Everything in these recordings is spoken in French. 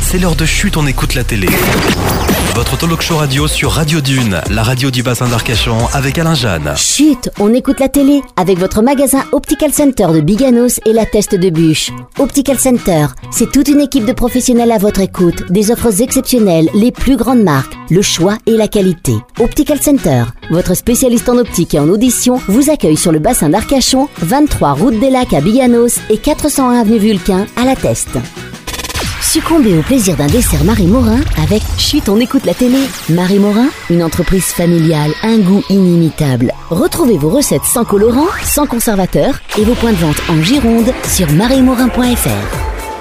c'est l'heure de Chut, on écoute la télé. Votre talk show radio sur Radio Dune, la radio du bassin d'Arcachon avec Alain Jeanne. Chut, on écoute la télé avec votre magasin Optical Center de Biganos et la Teste de Bûche. Optical Center, c'est toute une équipe de professionnels à votre écoute, des offres exceptionnelles, les plus grandes marques, le choix et la qualité. Optical Center, votre spécialiste en optique et en audition, vous accueille sur le bassin d'Arcachon, 23 route des Lacs à Biganos et 401 avenue Vulcain à la Teste. Succombez au plaisir d'un dessert Marie Morin avec Chut, on écoute la télé. Marie Morin, une entreprise familiale, un goût inimitable. Retrouvez vos recettes sans colorant, sans conservateur et vos points de vente en Gironde sur mariemorin.fr.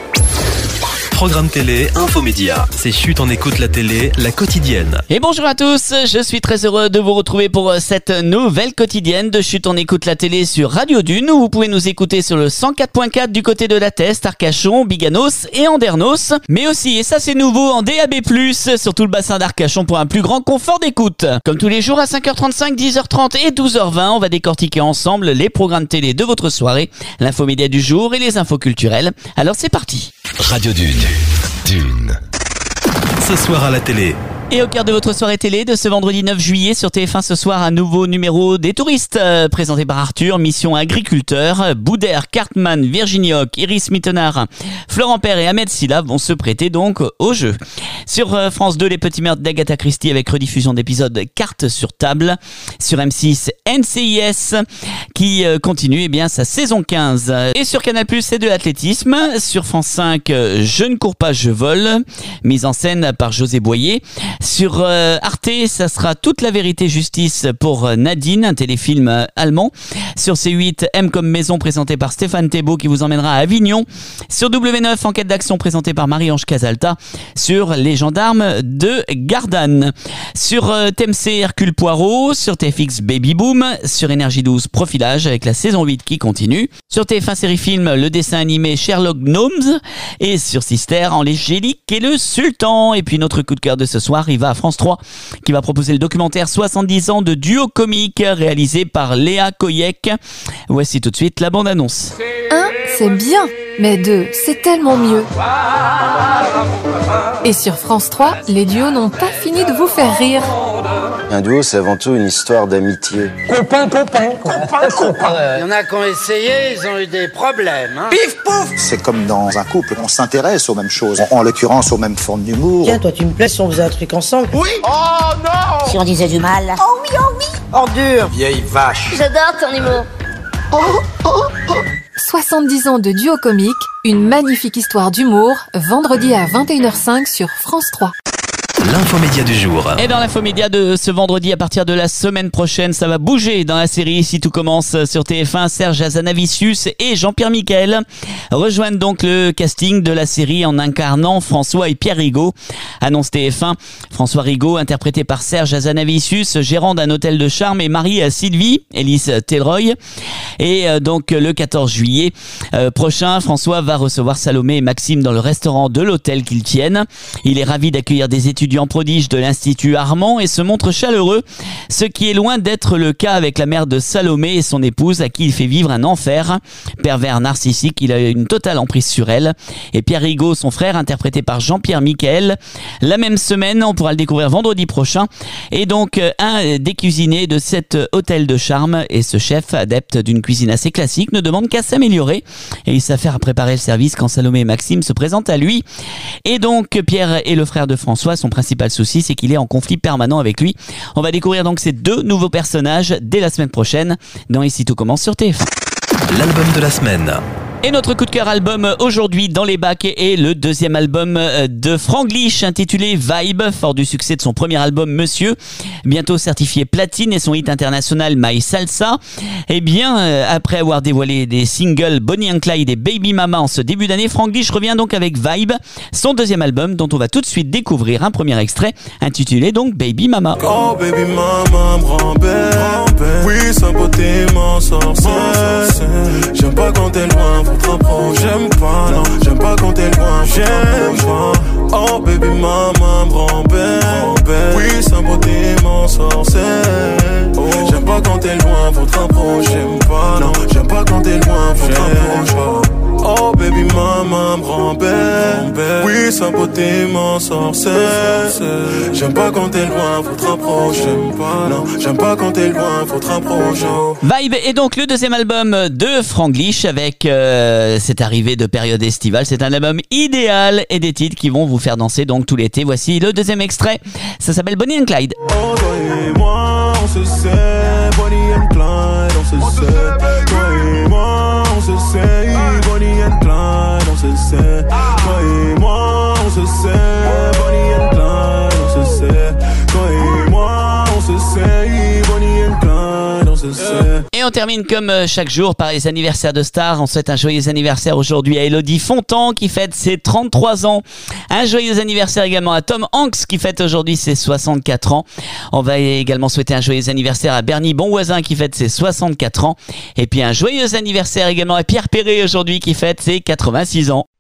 Programme télé, infomédia. C'est Chut, on écoute la télé, la quotidienne. Et bonjour à tous, je suis très heureux de vous retrouver pour cette nouvelle quotidienne de Chut, on écoute la télé sur Radio Dune, où vous pouvez nous écouter sur le 104.4 du côté de la Teste, Arcachon, Biganos et Andernos, mais aussi, et ça c'est nouveau, en DAB+, sur tout le bassin d'Arcachon pour un plus grand confort d'écoute. Comme tous les jours à 5h35, 10h30 et 12h20, on va décortiquer ensemble les programmes télé de votre soirée, l'infomédia du jour et les infos culturelles. Alors c'est parti. Radio Dune. Dune. Ce soir à la télé. Et au cœur de votre soirée télé de ce vendredi 9 juillet sur TF1 ce soir, un nouveau numéro des touristes présenté par Arthur, Mission Agriculteur. Boudère, Cartman, Virginie Hoc, Iris Mittenard, Florent Père et Ahmed Silla vont se prêter donc au jeu. Sur France 2, les petits meurtres d'Agatha Christie avec rediffusion d'épisodes Cartes sur table. Sur M6, NCIS qui continue sa saison 15. Et sur Canal+, c'est de l'athlétisme. Sur France 5, Je ne cours pas, je vole, mise en scène par José Boyer. Sur Arte, ça sera Toute la vérité justice pour Nadine, un téléfilm allemand. Sur C8, M comme maison présenté par Stéphane Thébault qui vous emmènera à Avignon. Sur W9, Enquête d'action présentée par Marie-Ange Casalta. Sur Les gendarmes de Gardanne. Sur TMC, Hercule Poirot. Sur TFX, Baby Boom. Sur Énergie 12, Profilage avec la saison 8 qui continue. Sur TF1 Série Film, le dessin animé Sherlock Gnomes. Et sur Sister, Angélique et le Sultan. Et puis notre coup de cœur de ce soir, il va à France 3 qui va proposer le documentaire 70 ans de duo comique réalisé par Léa Koyek. Voici tout de suite la bande-annonce. 1, c'est bien, mais 2, c'est tellement mieux. Et sur France 3, les duos n'ont pas fini de vous faire rire. Un duo, c'est avant tout une histoire d'amitié. Copain. Il y en a qui ont essayé, ils ont eu des problèmes. Pif pouf. C'est comme dans un couple, on s'intéresse aux mêmes choses, en l'occurrence aux mêmes formes d'humour. Tiens, toi tu me plais si on faisait un truc ensemble. Oui. Oh non. Si on disait du mal. Oh oui. Ordure. Vieille vache. J'adore ton humour. 70 ans de duo comique, une magnifique histoire d'humour, vendredi à 21h05 sur France 3. L'infomédia du jour. Et dans l'infomédia de ce vendredi, à partir de la semaine prochaine, ça va bouger dans la série. Si tout commence sur TF1, Serge Hazanavicius et Jean-Pierre Michael rejoignent donc le casting de la série en incarnant François et Pierre Rigaud. Annonce TF1, François Rigaud, interprété par Serge Hazanavicius, gérant d'un hôtel de charme, et Marie Sylvie, Élise Telroy. Et donc le 14 juillet prochain, François va recevoir Salomé et Maxime dans le restaurant de l'hôtel qu'ils tiennent. Il est ravi d'accueillir des étudiants prodige de l'Institut Armand et se montre chaleureux, ce qui est loin d'être le cas avec la mère de Salomé et son épouse à qui il fait vivre un enfer. Pervers narcissique, il a une totale emprise sur elle. Et Pierre Rigaud, son frère, interprété par Jean-Pierre Michael. La même semaine, on pourra le découvrir vendredi prochain. Et donc, un des cuisiniers de cet hôtel de charme, et ce chef, adepte d'une cuisine assez classique, ne demande qu'à s'améliorer. Et il s'affaire à préparer le service quand Salomé et Maxime se présentent à lui. Et donc, Pierre et le frère de François, son principal souci, c'est qu'il est en conflit permanent avec lui. On va découvrir donc ces deux nouveaux personnages dès la semaine prochaine dans Ici tout commence sur TF1. L'album de la semaine. Et notre coup de cœur album aujourd'hui dans les bacs est le deuxième album de Franglish intitulé Vibe, fort du succès de son premier album Monsieur, bientôt certifié platine, et son hit international My Salsa. Et bien, après avoir dévoilé des singles Bonnie and Clyde et Baby Mama en ce début d'année, Franglish revient donc avec Vibe, son deuxième album dont on va tout de suite découvrir un premier extrait intitulé donc Baby Mama. Oh baby mama me rend belle, oui sa beauté m'en sorcelle. J'aime pas quand t'es loin. J'aime pas, non, j'aime pas quand t'es loin, j'aime pas. Oh baby mama me rend belle, oui sa beauté m'en sorcelle. J'aime pas quand t'es loin, faut te rapprocher. J'aime pas, non, j'aime pas quand t'es loin, faut te rapprocher. Oh baby mama maman me rembelle. Oui, sa beauté m'en sorcelle. J'aime pas quand t'es loin, faut te rapprocher. J'aime pas quand t'es loin, faut te rapprocher. Vibe est donc le deuxième album de Franglish avec cette arrivée de période estivale. C'est un album idéal et des titres qui vont vous faire danser donc tout l'été. Voici le deuxième extrait. Ça s'appelle Bonnie and Clyde. Oh, toi et moi, on se sait. Bonnie and Clyde, on se sait. Toi et moi, on se sait. Bonnie and Clyde, on se sait. Toi et moi, on se sait. Bonnie and Clyde, on se sait. Toi et moi, on se sait. Bonnie and Clyde, on se sait. Et on termine comme chaque jour par les anniversaires de stars. On souhaite un joyeux anniversaire aujourd'hui à Elodie Fontan qui fête ses 33 ans. Un joyeux anniversaire également à Tom Hanks qui fête aujourd'hui ses 64 ans. On va également souhaiter un joyeux anniversaire à Bernie Bonvoisin qui fête ses 64 ans. Et puis un joyeux anniversaire également à Pierre Perret aujourd'hui qui fête ses 86 ans.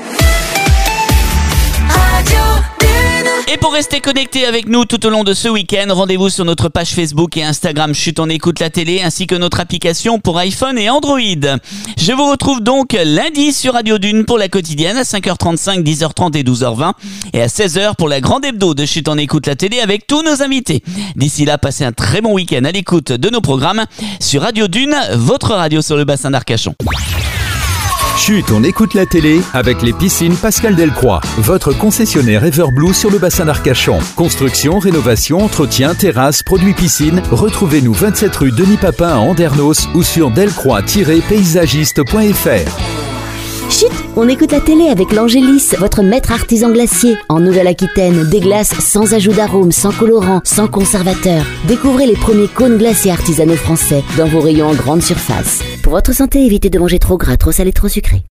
Et pour rester connecté avec nous tout au long de ce week-end, rendez-vous sur notre page Facebook et Instagram Chut on écoute la télé ainsi que notre application pour iPhone et Android. Je vous retrouve donc lundi sur Radio Dune pour la quotidienne à 5h35, 10h30 et 12h20 et à 16h pour la grande hebdo de Chut on écoute la télé avec tous nos invités. D'ici là, passez un très bon week-end à l'écoute de nos programmes sur Radio Dune, votre radio sur le bassin d'Arcachon. Chut, on écoute la télé avec les piscines Pascal Delcroix, votre concessionnaire Everblue sur le bassin d'Arcachon. Construction, rénovation, entretien, terrasse, produits piscine. Retrouvez-nous 27 rue Denis Papin à Andernos ou sur delcroix-paysagiste.fr. Chut, on écoute la télé avec l'Angélis, votre maître artisan glacier. En Nouvelle-Aquitaine, des glaces sans ajout d'arôme, sans colorant, sans conservateur. Découvrez les premiers cônes glacés artisanaux français dans vos rayons en grande surface. Pour votre santé, évitez de manger trop gras, trop salé, trop sucré.